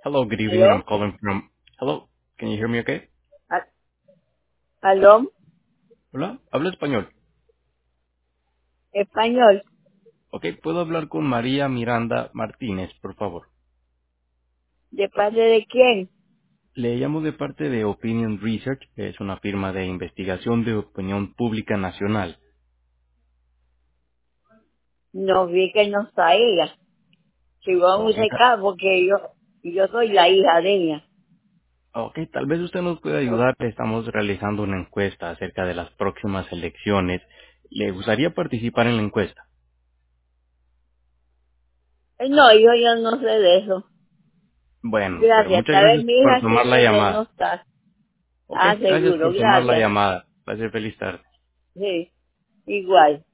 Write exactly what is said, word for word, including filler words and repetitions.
Hello, good evening. I'm ¿Aló? calling from... Hello, can you hear me okay? A- ¿Aló? Hola, hablo español. ¿Español? Ok, ¿puedo hablar con María Miranda Martínez, por favor? ¿De parte de quién? Le llamo de parte de Opinion Research, que es una firma de investigación de opinión pública nacional. No vi que no está ella. Si va a un Ok, ta- recado porque yo, yo soy la hija de ella. ok, tal vez usted nos pueda No, ayudar. Estamos realizando una encuesta acerca de las próximas elecciones. ¿Le gustaría participar en la encuesta? no, yo, yo no sé de eso. Bueno, pero Gracias. muchas Tal vez gracias mi por hija sí, tomar la pero no llamada. está. Ok, Ah, gracias seguro. por tomar la Gracias. llamada. Pase feliz tarde. Sí, igual.